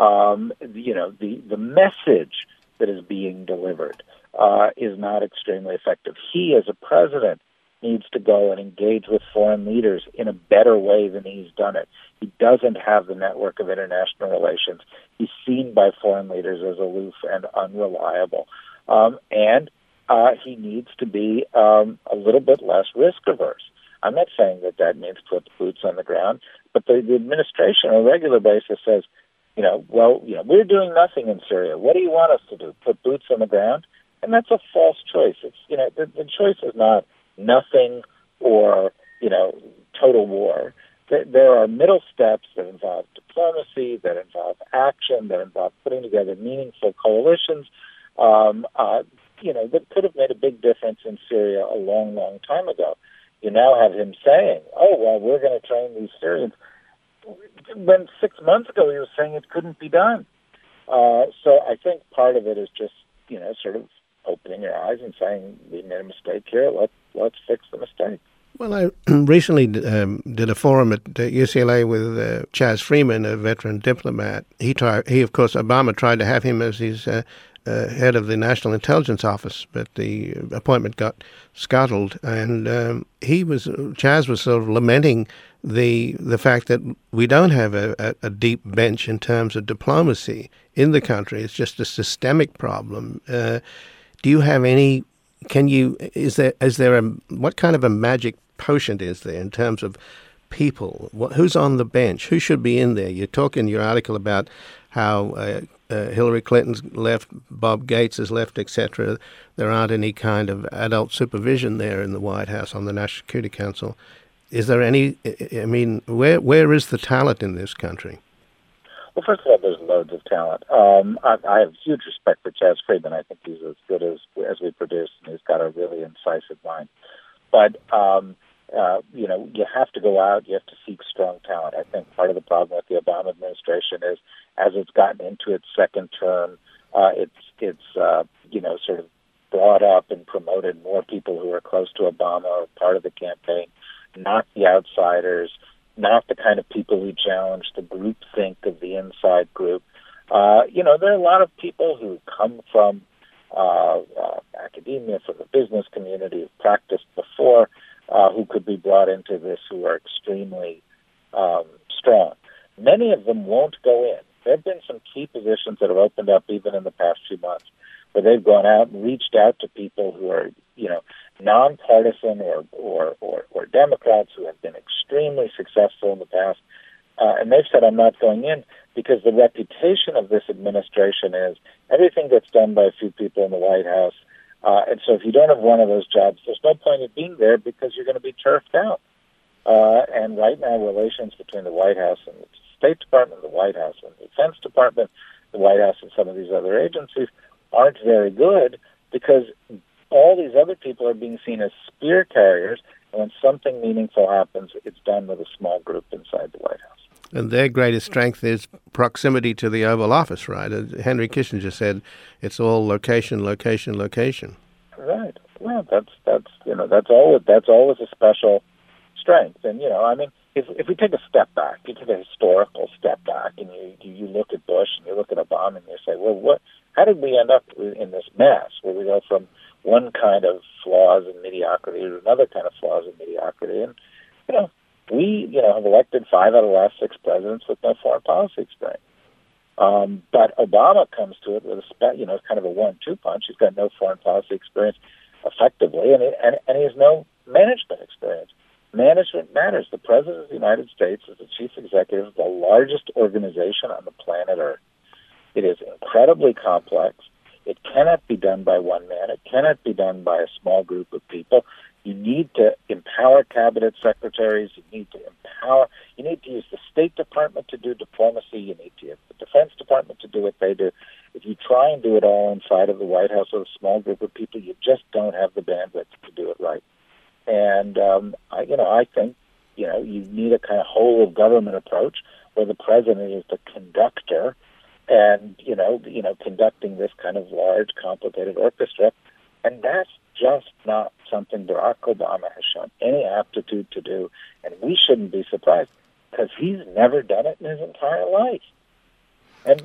The message that is being delivered is not extremely effective. He, as a president, needs to go and engage with foreign leaders in a better way than he's done it. He doesn't have the network of international relations. He's seen by foreign leaders as aloof and unreliable. And he needs to be a little bit less risk-averse. I'm not saying that means put boots on the ground, but the administration on a regular basis says, we're doing nothing in Syria. What do you want us to do? Put boots on the ground? And that's a false choice. It's, the choice is not nothing or, total war. There are middle steps that involve diplomacy, that involve action, that involve putting together meaningful coalitions, that could have made a big difference in Syria a long, long time ago. You now have him saying, we're going to train these Syrians. when 6 months ago he was saying it couldn't be done. So I think part of it is just, sort of opening your eyes and saying, we made a mistake here, let's fix the mistake. Well, I recently did a forum at UCLA with Chaz Freeman, a veteran diplomat. He, of course, Obama tried to have him as his head of the National Intelligence Office, but the appointment got scuttled, and Chaz was sort of lamenting the fact that we don't have a deep bench in terms of diplomacy in the country. It's just a systemic problem. Do you have any? Is there what kind of a magic potion is there in terms of people? Who's on the bench? Who should be in there? You talk in your article about how Hillary Clinton's left, Bob Gates has left, etc. There aren't any kind of adult supervision there in the White House on the National Security Council. Is there any? I mean, where is the talent in this country? Well, first of all, there's loads of talent. I have huge respect for Chaz Freeman. I think he's as good as we produce, and he's got a really incisive mind. But, you have to go out, you have to seek strong talent. I think part of the problem with the Obama administration is, as it's gotten into its second term, it's sort of brought up and promoted more people who are close to Obama or part of the campaign, not the outsiders, not the kind of people who challenge the groupthink of the inside group. There are a lot of people who come from academia, from the business community, who've practiced before, who could be brought into this, who are extremely strong. Many of them won't go in. There have been some key positions that have opened up even in the past few months, where they've gone out and reached out to people who are, nonpartisan or Democrats who have been extremely successful in the past, and they've said, I'm not going in, because the reputation of this administration is everything gets done by a few people in the White House, and so if you don't have one of those jobs, there's no point in being there because you're going to be turfed out. And right now, relations between the White House and the State Department, the White House and the Defense Department, the White House and some of these other agencies aren't very good, because all these other people are being seen as spear carriers, and when something meaningful happens, it's done with a small group inside the White House. And their greatest strength is proximity to the Oval Office, right? Henry Kissinger said it's all location, location, location. Right. Well, that's always a special strength. And if we take a step back, you take a historical step back, and you look at Bush and you look at Obama, and you say, well, how did we end up in this mess where we go from one kind of flaws and mediocrity to another kind of flaws and mediocrity? And we have elected 5 out of the last 6 presidents with no foreign policy experience. But Obama comes to it with kind of a 1-2 punch. He's got no foreign policy experience effectively, and he has no management experience. Management matters. The President of the United States is the chief executive of the largest organization on the planet Earth. It is incredibly complex. It cannot be done by one man. It cannot be done by a small group of people. You need to empower cabinet secretaries. You need to use the State Department to do diplomacy. You need to use the Defense Department to do what they do. If you try and do it all inside of the White House with a small group of people, you just don't have the bandwidth to do it right. And I think you need a kind of whole of government approach where the president is the conductor, and conducting this kind of large, complicated orchestra, and that's just not something Barack Obama has shown any aptitude to do, and we shouldn't be surprised because he's never done it in his entire life. And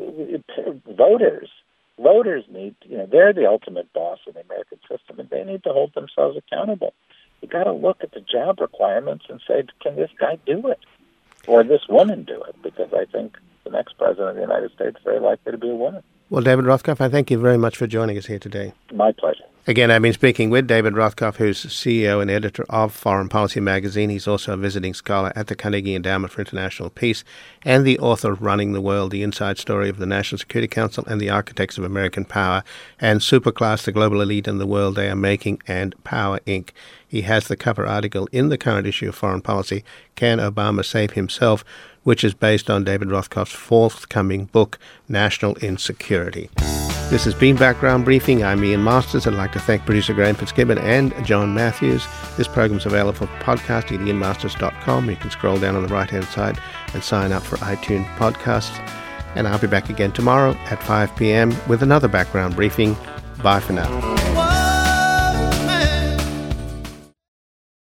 voters need, they're the ultimate boss in the American system, and they need to hold themselves accountable. You got to look at the job requirements and say, can this guy do it, or this woman do it? Because I think the next president of the United States is very likely to be a woman. Well, David Rothkopf, I thank you very much for joining us here today. My pleasure. Again, I've been speaking with David Rothkopf, who's CEO and editor of Foreign Policy magazine. He's also a visiting scholar at the Carnegie Endowment for International Peace and the author of Running the World, The Inside Story of the National Security Council and the Architects of American Power, and Superclass, the Global Elite and the World They Are Making, and Power, Inc. He has the cover article in the current issue of Foreign Policy, Can Obama Save Himself?, which is based on David Rothkopf's forthcoming book, National Insecurity. This has been Background Briefing. I'm Ian Masters. I'd like to thank producer Graham Fitzgibbon and John Matthews. This program is available for podcasting at ianmasters.com. You can scroll down on the right-hand side and sign up for iTunes podcasts. And I'll be back again tomorrow at 5 p.m. with another Background Briefing. Bye for now.